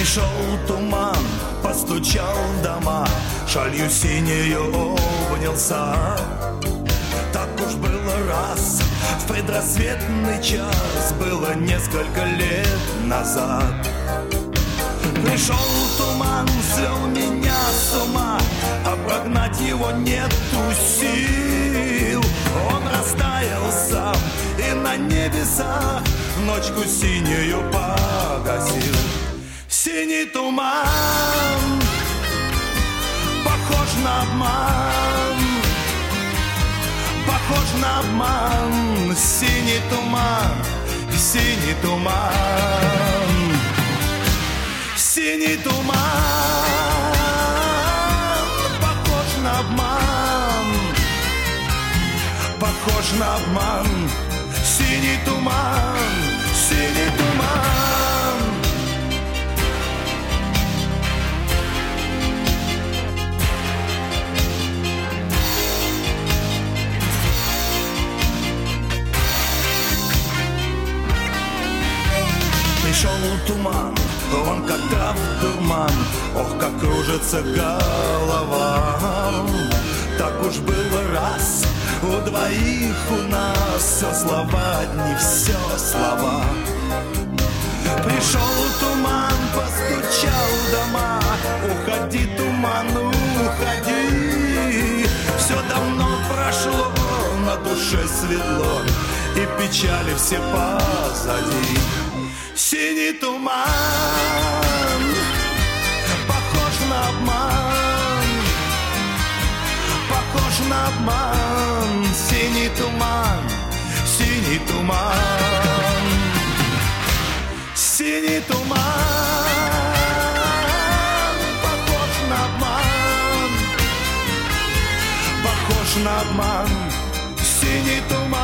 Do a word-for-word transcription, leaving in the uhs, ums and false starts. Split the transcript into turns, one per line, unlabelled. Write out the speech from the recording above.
Пришел туман, постучал в дома, шалью синею обнялся. Так уж было раз, в предрассветный час, было несколько лет назад. Пришел туман, свел меня с ума, а прогнать его нету сил. Он растаял сам и на небесах ночку синюю погасил. Синий туман, похож на обман, похож на обман. Синий туман, синий туман, синий туман, похож на обман, похож на обман. Синий туман, синий туман. Пришел туман, он как в дурман, ох, как кружится голова. Так уж было раз, у двоих у нас все слова одни, все слова. Пришел туман, постучал в дома, уходи, туман, уходи. Все давно прошло, на душе светло, и печали все позади. Синий туман, похож на обман, похож на обман. Синий туман, синий туман, синий туман, похож на обман, похож на обман. Синий туман.